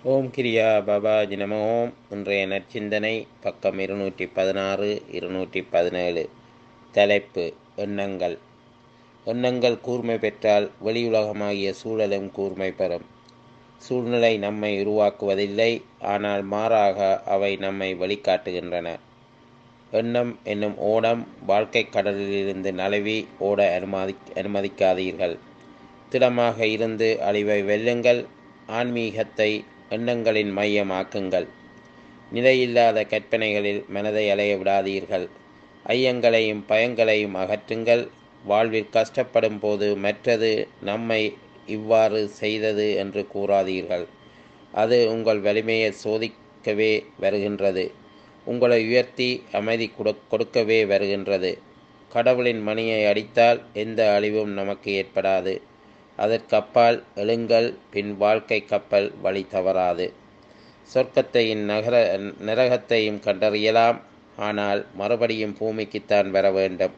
ஓம் கிரியா பாபாஜி நம ஓம். இன்றைய நற்சிந்தனை பக்கம் 216 217. தலைப்பு: எண்ணங்கள். எண்ணங்கள் கூர்மை பெற்றால் வெளியுலகமாகிய சூழலும் கூர்மை பெறும். சூழ்நிலை நம்மை உருவாக்குவதில்லை, ஆனால் மாறாக அவை நம்மை வழிகாட்டுகின்றன. எண்ணம் என்னும் ஓடம் வாழ்க்கை கடலிலிருந்து நழுவி ஓட அனுமதிக்காதீர்கள். திடமாக இருந்து அழிவை வெல்லுங்கள். ஆன்மீகத்தை எண்ணங்களின் மையமாக்குங்கள். நிலையில்லாத கற்பனைகளில் மனதை அலைய விடாதீர்கள். ஐயங்களையும் பயங்களையும் அகற்றுங்கள். வாழ்வில் கஷ்டப்படும் போது மற்றது நம்மை இவ்வாறு செய்தது என்று கூறாதீர்கள். அது உங்கள் வலிமையை சோதிக்கவே வருகின்றது. உங்களை உயர்த்தி அமைதி கொடுக்கவே வருகின்றது. கடவுளின் மணியை அடித்தால் எந்த அழிவும் நமக்கு ஏற்படாது. அதற்கப்பால் எழுங்கள், பின் வாழ்க்கை கப்பல் வழி தவறாது. சொர்க்கத்தையும் நரகத்தையும் கண்டறியலாம், ஆனால் மறுபடியும் பூமிக்குத்தான் வர வேண்டும்.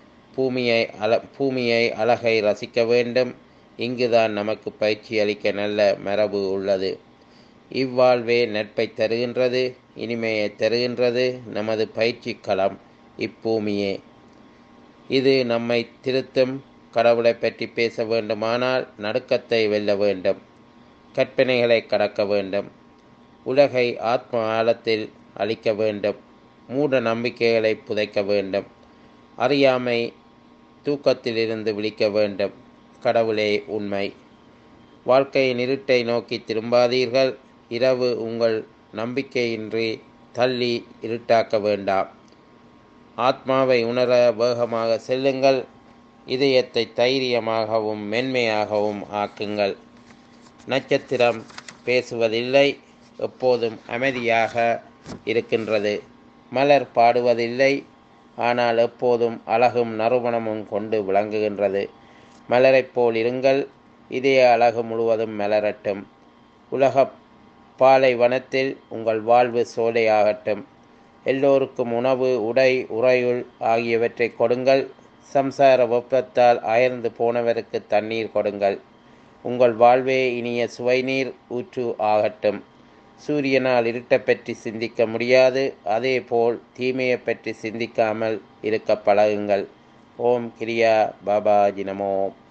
பூமியை அழகை ரசிக்க வேண்டும். இங்குதான் நமக்கு பயிற்சி அளிக்க நல்ல மரபு உள்ளது. இவ்வாழ்வே நட்பை தருகின்றது, இனிமையை தருகின்றது. நமது பயிற்சி களம் இப்பூமியே. இது நம்மை திருத்தும். கடவுளை பற்றி பேச வேண்டுமானால் நடுக்கத்தை வெல்ல வேண்டும். கற்பனைகளை கடக்க வேண்டும். உலகை ஆத்ம ஆழத்தில் அழிக்க வேண்டும். மூட நம்பிக்கைகளை புதைக்க வேண்டும். அறியாமை தூக்கத்திலிருந்து விழிக்க வேண்டும். கடவுளே உண்மை. வாழ்க்கையின் இருட்டை நோக்கி திரும்பாதீர்கள். இரவு உங்கள் நம்பிக்கையின்றி தள்ளி இருட்டாக்க வேண்டாம். ஆத்மாவை உணர வேகமாக செல்லுங்கள். இதயத்தை தைரியமாகவும் மென்மையாகவும் ஆக்குங்கள். நட்சத்திரம் பேசுவதில்லை, எப்போதும் அமைதியாக இருக்கின்றது. மலர் பாடுவதில்லை, ஆனால் எப்போதும் அழகும் நறுமணமும் கொண்டு விளங்குகின்றது. மலரைப் போல் இருங்கள். இதய அழகு முழுவதும் மலரட்டும். உலக பாலைவனத்தில் உங்கள் வாழ்வு சோலையாகட்டும். எல்லோருக்கும் உணவு, உடை, உறையுள் ஆகியவற்றை கொடுங்கள். சம்சார வெப்பத்தால் அயர்ந்து போனவருக்கு தண்ணீர் கொடுங்கள். உங்கள் வாழ்வே இனிய சுவை நீர் ஊற்று ஆகட்டும். சூரியனால் இருட்டை பற்றி சிந்திக்க முடியாது. அதேபோல் தீமையை பற்றி சிந்திக்காமல் இருக்க பழகுங்கள். ஓம் கிரியா பாபாஜி நமோ.